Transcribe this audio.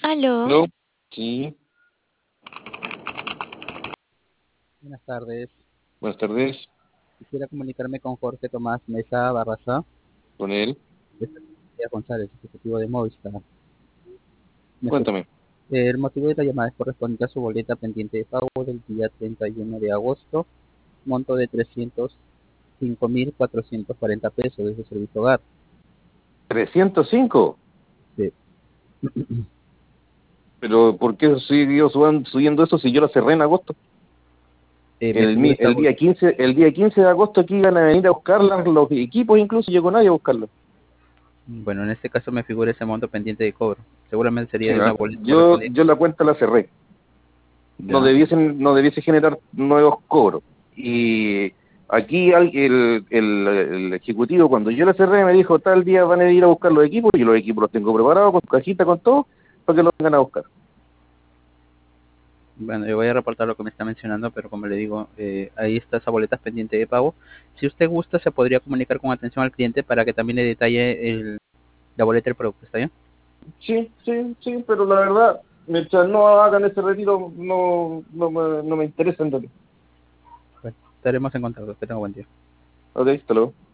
Aló, ¿No? Sí, Buenas tardes. buenas tardes, Quisiera comunicarme con Jorge Tomás Mesa Barraza, con él. de Matías González, ejecutivo de Movistar. Me su- Cuéntame. El motivo de la llamada es correspondiente a su boleta pendiente de pago del día 31 de agosto, monto de 305.440 pesos de su servicio hogar. 305. Sí. Pero ¿por qué siguió subiendo eso si yo la cerré en agosto? Me figura esta, El día 15, el día 15 de agosto aquí iban a venir a buscarla los equipos, incluso llegó nadie a buscarla. bueno, en este caso me figura ese monto pendiente de cobro. Seguramente sería de una Ya. boleta correspondiente. Yo la cuenta la cerré. Ya. No debiese generar nuevos cobros. Y aquí el ejecutivo, cuando yo la cerré, me dijo, tal día van a ir a buscar los equipos, y los equipos los tengo preparados con cajita, con todo, para que los vengan a buscar. Bueno, yo voy a reportar lo que me está mencionando, pero como le digo, ahí está esa boleta pendiente de pago. Si usted gusta, se podría comunicar con atención al cliente para que también le detalle la boleta del producto, ¿está bien? Sí, sí, sí, pero la verdad, mientras no hagan ese retiro, no me interesa en realidad. Bueno, estaremos en contacto. Que tenga buen día. Ok, hasta luego.